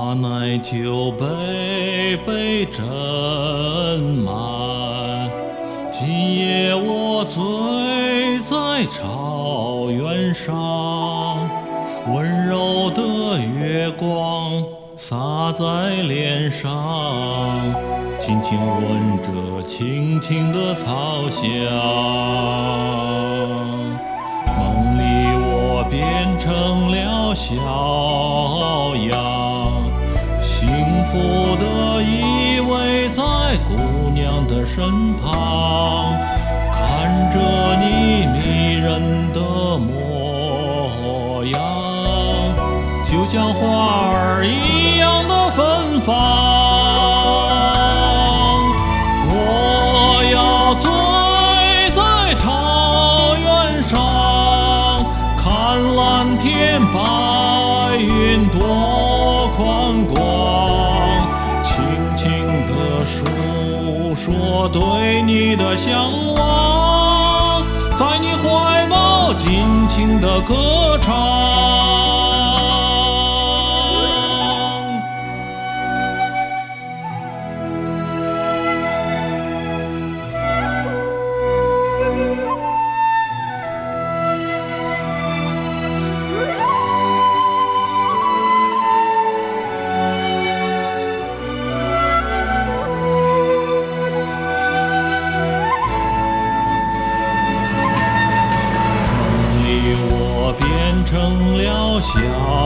乃酒杯杯斟满，今夜我醉在草原上，温柔的月光洒在脸上，轻轻吻着青青的草香。梦里我变成了小羊，幸福地依偎在姑娘的身旁，看着你迷人的模样，就像花儿一样的芬芳。我要醉在草原上，看蓝天白云多宽广，轻轻地诉说对你的向往，在你怀抱尽情地歌唱。成了小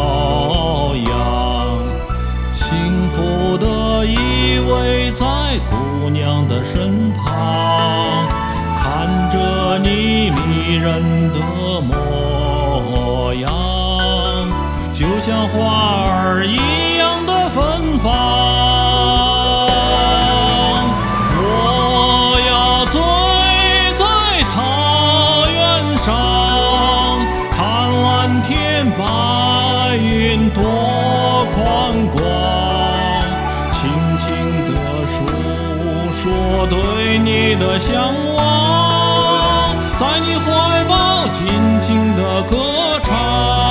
羊，幸福地依偎在姑娘的身旁，看着你迷人的模样，就像花儿一样的芬芳。我要醉在草原上，看蓝天白云多宽广，轻轻地诉说对你的向往，在你怀抱尽情地歌唱。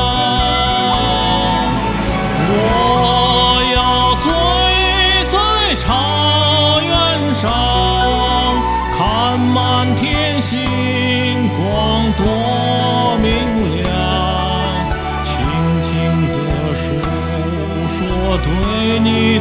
我要醉在草原上，看满天星光多明亮，轻轻地诉说对你